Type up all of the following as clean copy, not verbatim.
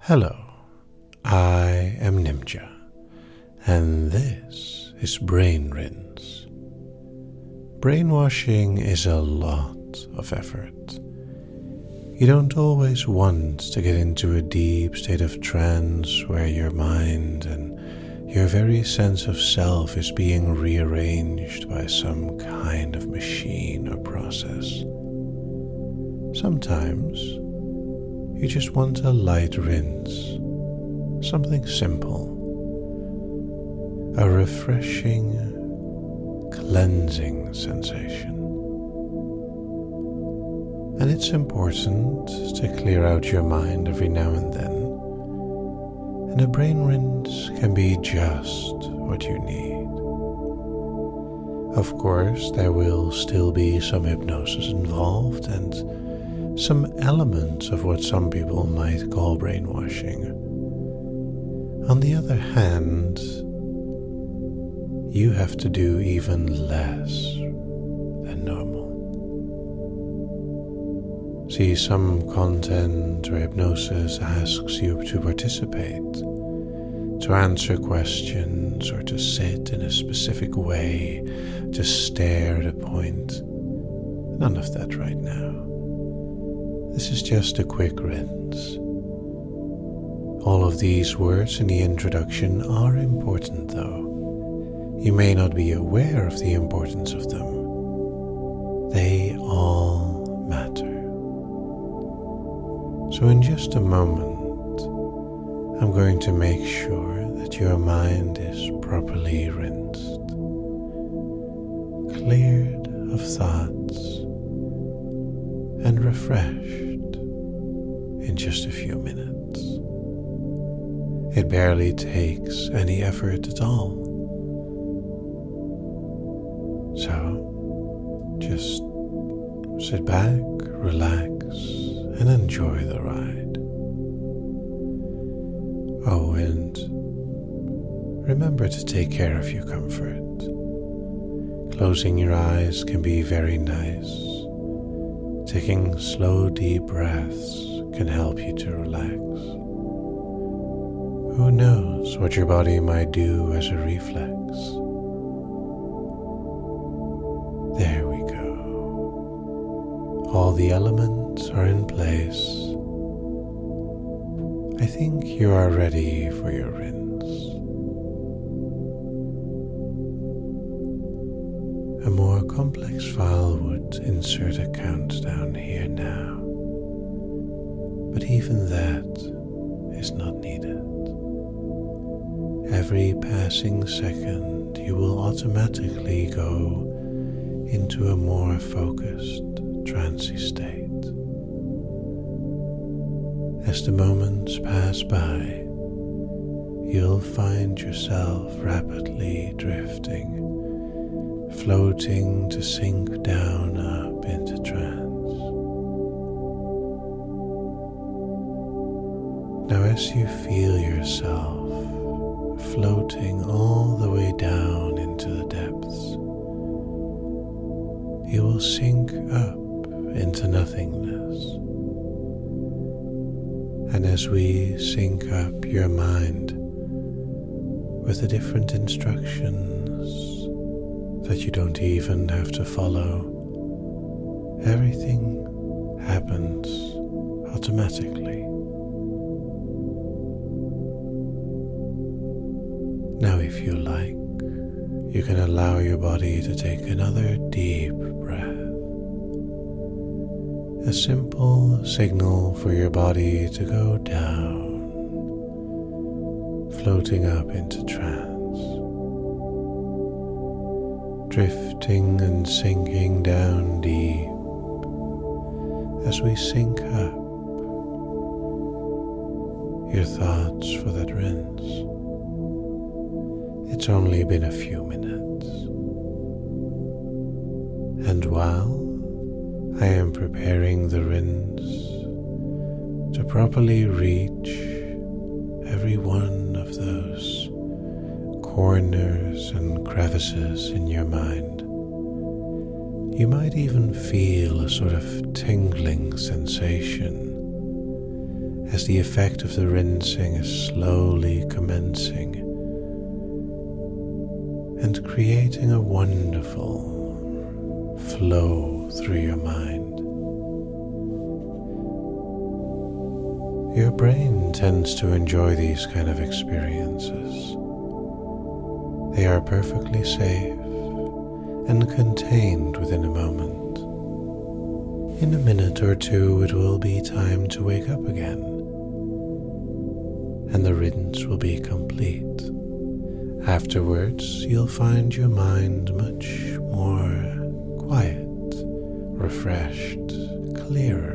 Hello, I am Nimja, and this is Brain Rinse. Brainwashing is a lot of effort. You don't always want to get into a deep state of trance where your mind and your very sense of self is being rearranged by some kind of machine or process. Sometimes you just want a light rinse, something simple, a refreshing, cleansing sensation. And it's important to clear out your mind every now and then, and a brain rinse can be just what you need. Of course, there will still be some hypnosis involved and some elements of what some people might call brainwashing. On the other hand, you have to do even less than normal. See, some content or hypnosis asks you to participate, to answer questions, or to sit in a specific way, to stare at a point. None of that right now. This is just a quick rinse. All of these words in the introduction are important, though. You may not be aware of the importance of them. They all matter. So in just a moment, I'm going to make sure that your mind is properly rinsed, cleared of thoughts, and refreshed in just a few minutes. It barely takes any effort at all. So, just sit back, relax, and enjoy the ride. Oh, and remember to take care of your comfort. Closing your eyes can be very nice. Taking slow, deep breaths can help you to relax. Who knows what your body might do as a reflex? There we go. All the elements are in place. I think you are ready for your rinse. A more complex file would insert a countdown here now, but even that is not needed. Every passing second you will automatically go into a more focused, trancey state. As the moments pass by, you'll find yourself rapidly drifting, floating to sink down up into trance. Now as you feel yourself floating all the way down into the depths, you will sink up into nothingness. And as we sync up your mind with the different instructions that you don't even have to follow, everything happens automatically. Now, if you like, you can allow your body to take another deep breath. A simple signal for your body to go down, floating up into trance. Drifting and sinking down deep as we sync up your thoughts for that rinse. It's only been a few minutes, and while I am preparing the rinse to properly reach every one of those corners and crevices in your mind, you might even feel a sort of tingling sensation as the effect of the rinsing is slowly commencing and creating a wonderful flow through your mind. Your brain tends to enjoy these kind of experiences. They are perfectly safe and contained within a moment. In a minute or two, it will be time to wake up again, and the riddance will be complete. Afterwards, you'll find your mind much more quiet, refreshed, clearer.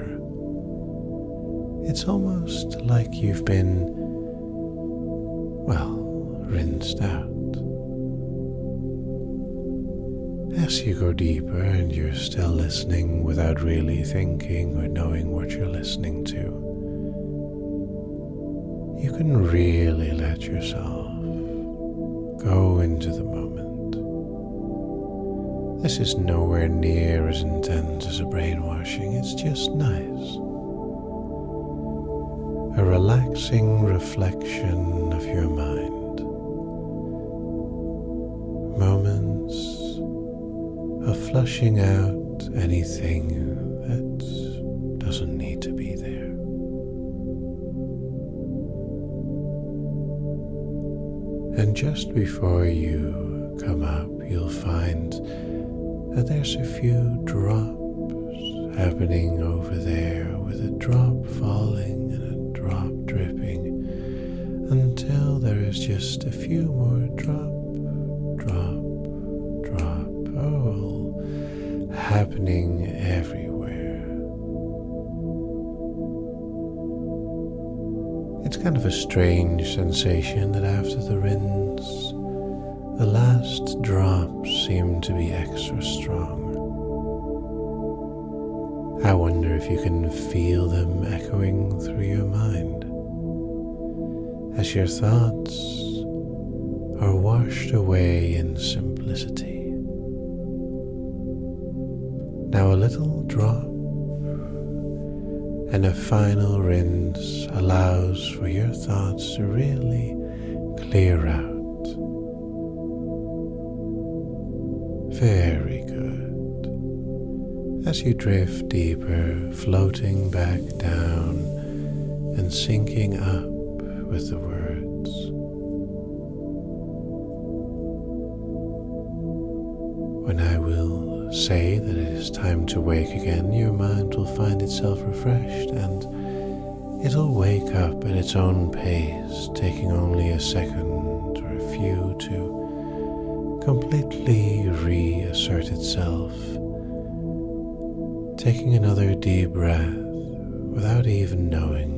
It's almost like you've been, rinsed out. As you go deeper and you're still listening without really thinking or knowing what you're listening to, you can really let yourself go into the moment. This is nowhere near as intense as a brainwashing. It's just nice. A relaxing reflection of your mind. Moments of flushing out anything that doesn't need to be there. And just before you come up, you'll find that there's a few drops happening over there, with a drop falling and a drop dripping, until there is just a few more drop, all happening everywhere. It's kind of a strange sensation that after the rinse, the last drops seem to be extra strong. I wonder if you can feel them echoing through your mind as your thoughts are washed away in simplicity. Now a little drop and a final rinse allows for your thoughts to really clear out. Very good. As you drift deeper, floating back down and sinking up with the words. When I will say that it is time to wake again, your mind will find itself refreshed and it'll wake up at its own pace, taking only a second or a few to completely reassert itself, taking another deep breath without even knowing.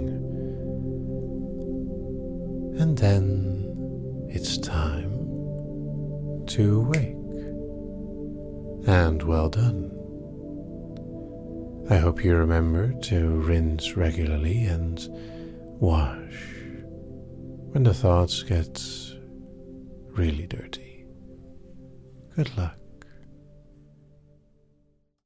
And then it's time to wake. And well done. I hope you remember to rinse regularly and wash when the thoughts get really dirty. Good luck.